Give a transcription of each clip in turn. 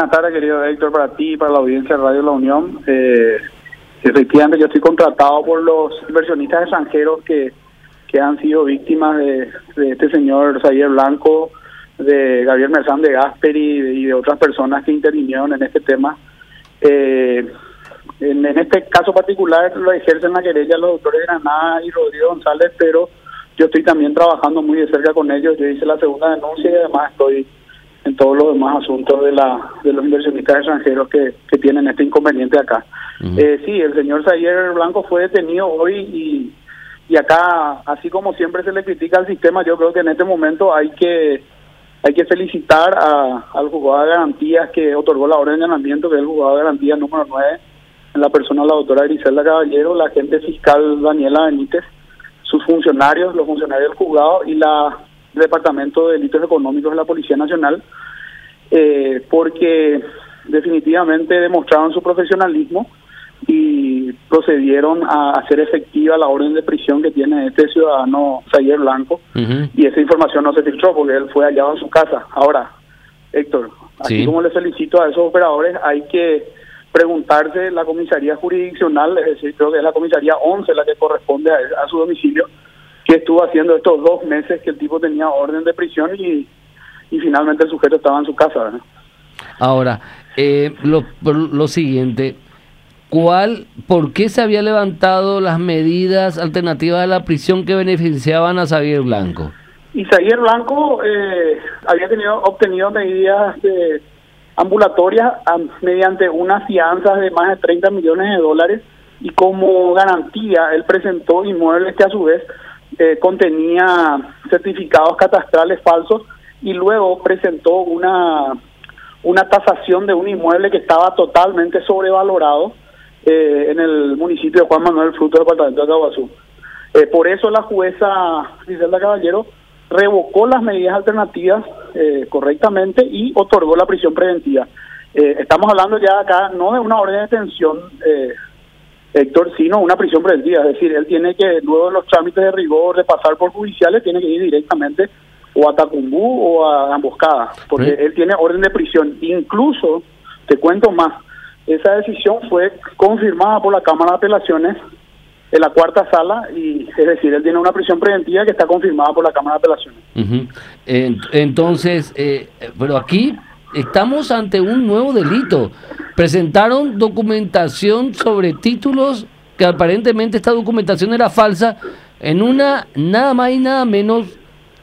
Buenas tardes, querido Héctor, para ti y para la audiencia de Radio La Unión. Efectivamente, yo estoy contratado por los inversionistas extranjeros que han sido víctimas de este señor Zayer Blanco, de Gabriel Merzán de Gasperi y de otras personas que intervinieron en este tema. En este caso particular lo ejercen la querella los doctores Granada y Rodrigo González, pero yo estoy también trabajando muy de cerca con ellos. Yo hice la segunda denuncia y además estoy en todos los demás asuntos de los inversionistas extranjeros que tienen este inconveniente acá. Sí, el señor Zayer Blanco fue detenido hoy y acá, así como siempre se le critica al sistema, yo creo que en este momento hay que felicitar al juzgado de garantías que otorgó la orden de allanamiento, que es el juzgado de garantías número 9, en la persona de la doctora Griselda Caballero, la agente fiscal Daniela Benítez, sus funcionarios, los funcionarios del juzgado y el Departamento de Delitos Económicos de la Policía Nacional, porque definitivamente demostraron su profesionalismo y procedieron a hacer efectiva la orden de prisión que tiene este ciudadano Zayer Blanco, y esa información no se filtró porque él fue hallado en su casa. Ahora, Héctor, así como le felicito a esos operadores, hay que preguntarse la comisaría jurisdiccional, es decir, creo que es la comisaría 11 la que corresponde a su domicilio, que estuvo haciendo estos 2 meses que el tipo tenía orden de prisión y finalmente el sujeto estaba en su casa, ¿verdad? Ahora, lo siguiente, ¿por qué se había levantado las medidas alternativas a la prisión que beneficiaban a Zayer Blanco? Y Zayer Blanco había obtenido medidas ambulatorias mediante unas fianzas de más de 30 millones de dólares, y como garantía él presentó inmuebles que a su vez contenía certificados catastrales falsos, y luego presentó una tasación de un inmueble que estaba totalmente sobrevalorado en el municipio de Juan Manuel Fruto, departamento de Caguazú. Por eso la jueza Griselda Caballero revocó las medidas alternativas correctamente y otorgó la prisión preventiva. Estamos hablando ya acá no de una orden de detención, Héctor, sino una prisión preventiva. Es decir, él tiene que, luego de los trámites de rigor, de pasar por judiciales, tiene que ir directamente o a Tacumbú o a Emboscada, porque él tiene orden de prisión. Incluso, te cuento más, esa decisión fue confirmada por la Cámara de Apelaciones en la cuarta sala, y es decir, él tiene una prisión preventiva que está confirmada por la Cámara de Apelaciones. Entonces, pero aquí estamos ante un nuevo delito. Presentaron documentación sobre títulos que aparentemente esta documentación era falsa en una nada más y nada menos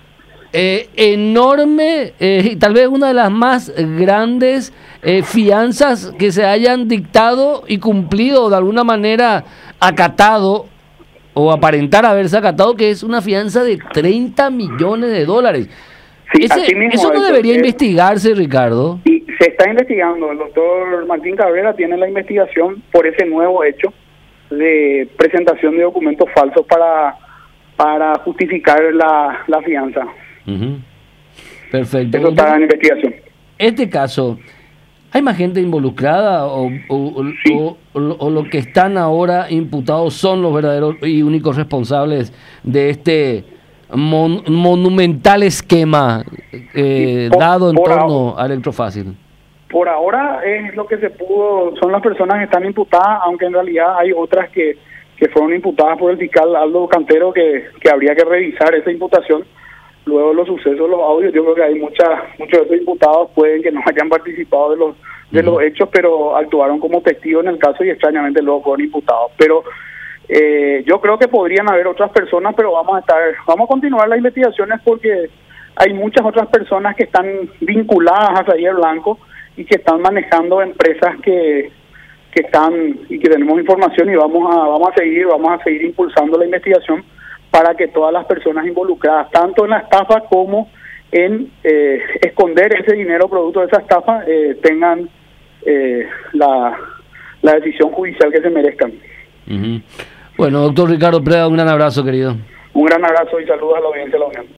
enorme y tal vez una de las más grandes fianzas que se hayan dictado y cumplido, de alguna manera acatado o aparentar haberse acatado, que es una fianza de 30 millones de dólares. Sí, eso no debería investigarse, Ricardo. Y se está investigando. El doctor Martín Cabrera tiene la investigación por ese nuevo hecho de presentación de documentos falsos para justificar la fianza. Perfecto. Eso está en investigación. Este caso, ¿hay más gente involucrada o lo que están ahora imputados son los verdaderos y únicos responsables de este monumental esquema dado en torno a Electrofácil? Por ahora es lo que se pudo, son las personas que están imputadas, aunque en realidad hay otras que fueron imputadas por el fiscal Aldo Cantero, que habría que revisar esa imputación. Luego de los sucesos, los audios, yo creo que hay muchos de estos imputados pueden que no hayan participado de los hechos, pero actuaron como testigos en el caso y extrañamente luego fueron imputados. Pero yo creo que podrían haber otras personas, pero vamos a continuar las investigaciones porque hay muchas otras personas que están vinculadas a Zayer Blanco y que están manejando empresas que están y que tenemos información, y vamos a seguir impulsando la investigación para que todas las personas involucradas, tanto en la estafa como en esconder ese dinero producto de esa estafa, tengan la decisión judicial que se merezcan. Bueno, doctor Ricardo Preda, un gran abrazo, querido. Un gran abrazo y saludos a la audiencia de la Unión.